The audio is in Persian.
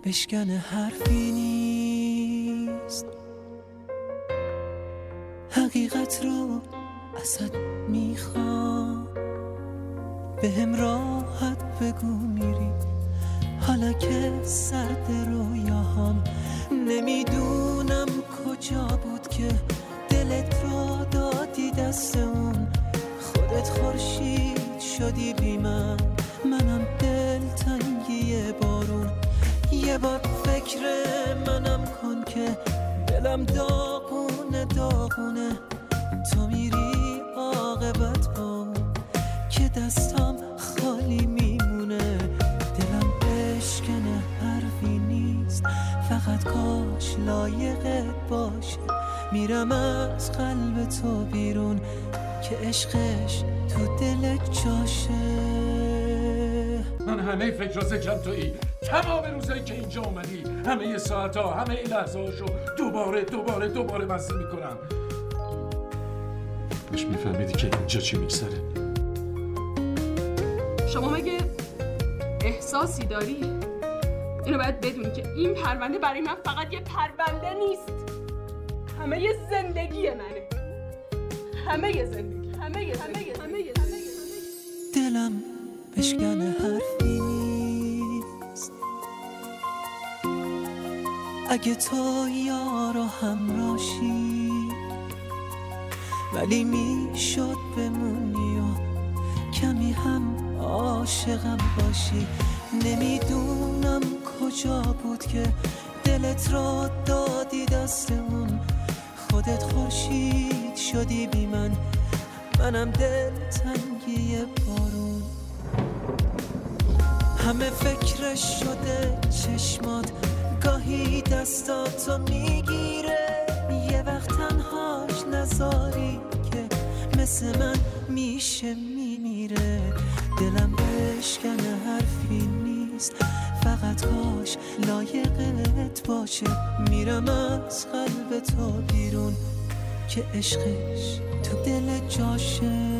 بشکنه حرفی نیست، حقیقت رو ازت میخوام، بهم راحت بگو میری حالا که سرد رویاهام. نمیدونم کجا بود که دلت رو دادی دست اون، خودت خورشید شدی بی من، منم دلتنگی بارون. یه بار فکر منم کن که دلم داغونه داغونه، تو میری عاقبت با که دستام خالی میمونه. دلم بشکنه حرفی نیست، فقط کاش لایقت باشه، میرم از قلب تو بیرون که عشقش تو دلت جاشه. من همه فکر ذکرم تویی، تمام روزایی که اینجا اومدی، همه ساعتها، همه لحظه هاشو دوباره مزه میکنم. باش میفهمیدی که اینجا چی میگذره. شما مگه احساسی داری؟ اینو باید بدونی که این پرونده برای من فقط یه پرونده نیست، همه یه زندگی منه، همه یه زندگی، همه یه دلم بشکنه حرفی نیست، اگه تو یار و همراشی، ولی میشد بمونی و کمی هم عاشقم باشی. نمیدونم کجا بود که دلت رو دادی دست اون، خودت خورشید شدی بی من، منم دلتنگی بارون. همه فکرش شده چشمات، گاهی دستاتو میگیره، یه وقت تنهاش نذاری که مثل من میشه میمیره. دلم بشکنه حرفی نیست، فقط کاش لایقت باشه، میرم از قلب تو بیرون که عشقش تو دل جاشه.